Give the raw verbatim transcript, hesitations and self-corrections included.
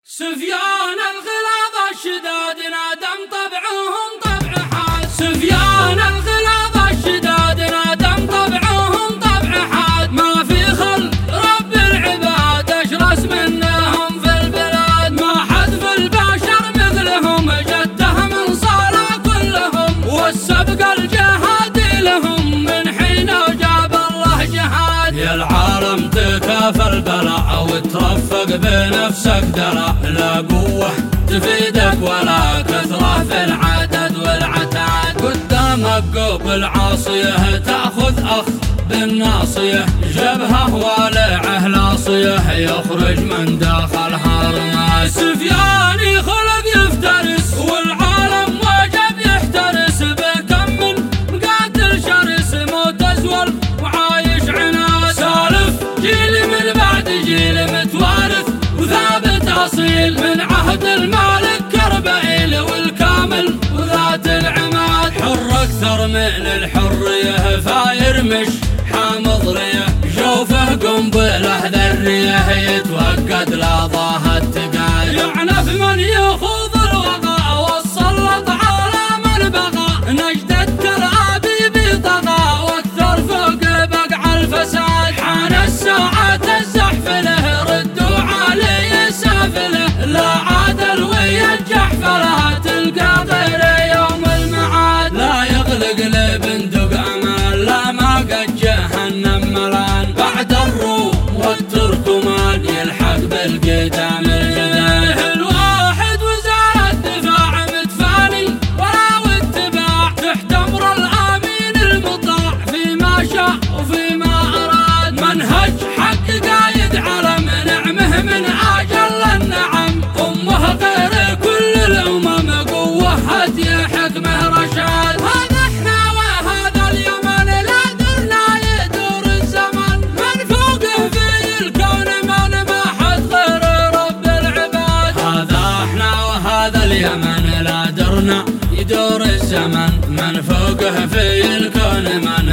سفيان الغلاظ الشداد نادم طبعهم طبع حاد. سفيان الغلاظ الشداد نادم طبعهم طبع حاد. ما في خلق رب العباد اشرس منهم في البلاد. ما حد في البشر مثلهم جده من صار كلهم. والسبق الجهاد لهم من حين جاب الله جهاد. يا العالم تكافى البلاء وترفق بنفسك درى. لا قوة تفيدك ولا كثرة في العدد والعتاد. قدامك قبل عاصية تأخذ أخ بالناصية. جبهه والعه لاصية يخرج من داخلها رماد. سفياني خلق يفترس والعالم واجب يحترس. بكم من مقاتل شرس موت أزول وعايش عناد. سالف جيل من بعد جيل متوارث وثابت أصيل من عهد المالك كربائيل والكامل وذات العماد. حر أكثر من الحرية فاير مش حامض ريه. جوفه قنبله ذريه يتوقد لا ضاه التقال. يعنف من يخوض الوغى والسلط على من بغى. نجدة الأبيب طغى واكثر فوق بقع الفساد. حان الساعة الزحف له ردوا علي سافله. لا عادل وينجح فلا تلقى غير يوم المعاد. لا يغلق لبندق امان لا ما قد جهنم ملان. بعد الروم والتركمان يلحق بالقدام الجدال. الواحد وزارة الدفاع متفاني ولا واتباع. تحت امر الامين المطاع فيما شاء وفيما اراد. منهج حق قايد علم نعمه من اجل النعم. امه غير كل الامم قوه هدي حكمه رشاد. هذا احنا وهذا اليمن لا درنا يدور الزمن. من فوقه في الكون من ما حد غير رب العباد. هذا احنا وهذا اليمن لا درنا يدور الزمن. من فوقه في الكون من